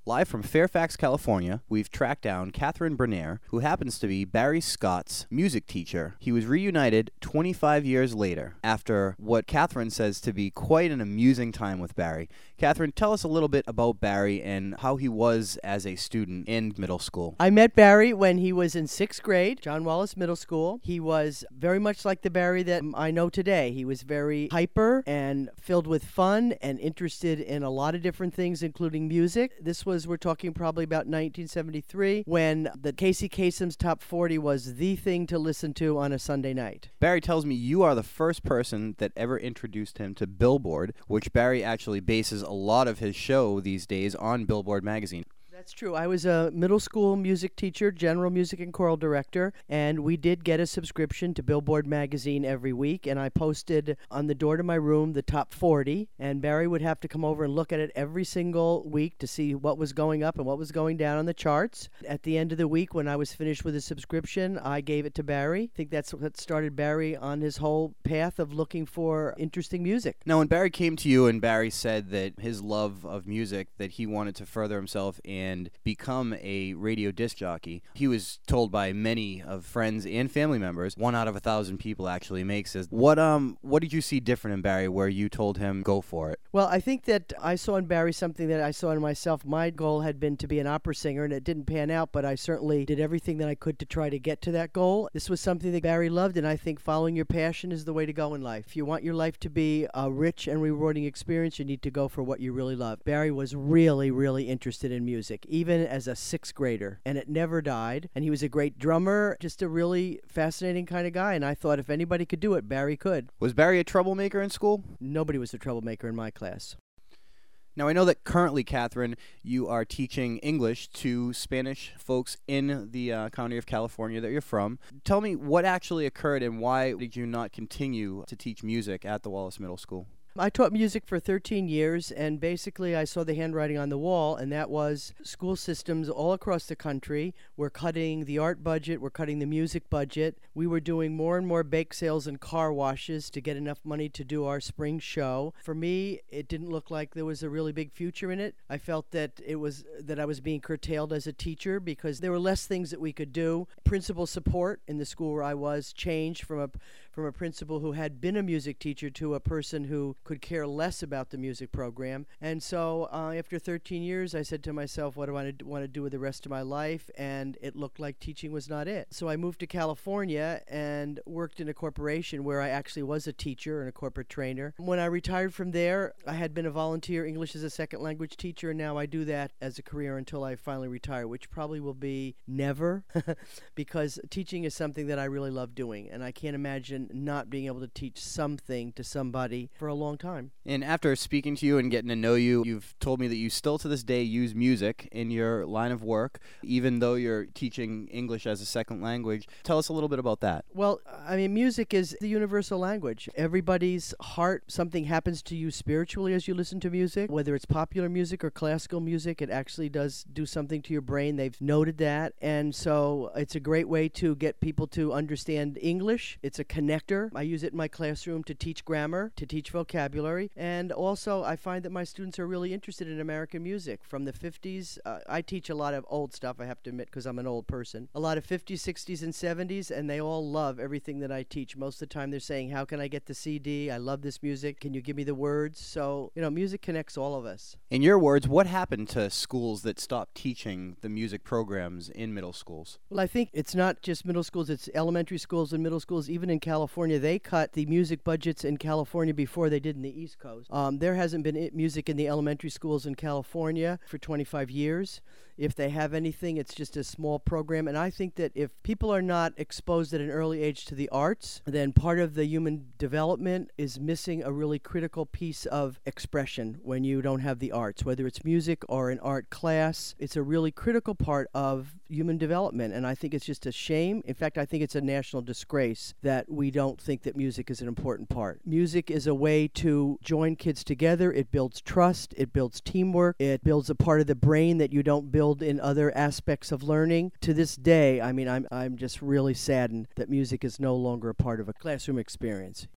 Live from Fairfax, California, we've tracked down Catherine Bernier, who happens to be Barry Scott's music teacher. He was reunited 25 years later, after what Catherine says to be quite an amusing time with Barry. Catherine, tell us a little bit about Barry and how he was as a student in middle school. I met Barry when he was in 6th grade, John Wallace Middle School. He was very much like the Barry that I know today. He was very hyper and filled with fun and interested in a lot of different things, including music. We're talking probably about 1973, when the Casey Kasem's Top 40 was the thing to listen to on a Sunday night. Barry tells me you are the first person that ever introduced him to Billboard, which Barry actually bases a lot of his show these days on Billboard magazine. That's true. I was a middle school music teacher, general music and choral director, and we did get a subscription to Billboard magazine every week, and I posted on the door to my room the top 40, and Barry would have to come over and look at it every single week to see what was going up and what was going down on the charts. At the end of the week, when I was finished with the subscription, I gave it to Barry. I think that's what started Barry on his whole path of looking for interesting music. Now, when Barry came to you and Barry said that his love of music, that he wanted to further himself and become a radio disc jockey, he was told by many of friends and family members, 1 out of 1,000 people actually makes this. What did you see different in Barry where you told him go for it? Well, I think that I saw in Barry something that I saw in myself. My goal had been to be an opera singer, and it didn't pan out, but I certainly did everything that I could to try to get to that goal. This was something that Barry loved, and I think following your passion is the way to go in life. If you want your life to be a rich and rewarding experience, you need to go for what you really love. Barry was really, really interested in music, even as a 6th grader, and it never died. And he was a great drummer, just a really fascinating kind of guy, and I thought if anybody could do it, Barry could. Was Barry a troublemaker in school? Nobody was a troublemaker in my class. Now, I know that currently, Catherine, you are teaching English to Spanish folks in the county of California that you're from. Tell me what actually occurred and why did you not continue to teach music at the Wallace Middle School? I taught music for 13 years, and basically I saw the handwriting on the wall, and that was school systems all across the country were cutting the art budget, were cutting the music budget. We were doing more and more bake sales and car washes to get enough money to do our spring show. For me, it didn't look like there was a really big future in it. I felt that I was being curtailed as a teacher because there were less things that we could do. Principal support in the school where I was changed from a principal who had been a music teacher to a person who could care less about the music program. And so after 13 years, I said to myself, what do I want to do with the rest of my life? And it looked like teaching was not it. So I moved to California and worked in a corporation where I actually was a teacher and a corporate trainer. When I retired from there, I had been a volunteer English as a second language teacher, and now I do that as a career until I finally retire, which probably will be never, because teaching is something that I really love doing, and I can't imagine not being able to teach something to somebody for a long time. And after speaking to you and getting to know you, you've told me that you still to this day use music in your line of work, even though you're teaching English as a second language. Tell us a little bit about that. Well, I mean, music is the universal language. Everybody's heart, something happens to you spiritually as you listen to music, whether it's popular music or classical music, it actually does do something to your brain. They've noted that. And so it's a great way to get people to understand English. It's a connector. I use it in my classroom to teach grammar, to teach vocabulary, and also I find that my students are really interested in American music from the 50s. I teach a lot of old stuff, I have to admit, because I'm an old person. A lot of 50s, 60s, and 70s, and they all love everything that I teach. Most of the time they're saying, how can I get the CD? I love this music. Can you give me the words? So, music connects all of us. In your words, what happened to schools that stopped teaching the music programs in middle schools? Well, I think it's not just middle schools, it's elementary schools and middle schools. Even in California, they cut the music budgets in California before they did in the East Coast. There hasn't been music in the elementary schools in California for 25 years. If they have anything, it's just a small program. And I think that if people are not exposed at an early age to the arts, then part of the human development is missing a really critical piece of expression when you don't have the arts, whether it's music or an art class. It's a really critical part of human development, and I think it's just a shame. In fact, I think it's a national disgrace that we don't think that music is an important part. Music is a way to join kids together. It builds trust. It builds teamwork. It builds a part of the brain that you don't build in other aspects of learning. To this day, I mean, I'm just really saddened that music is no longer a part of a classroom experience.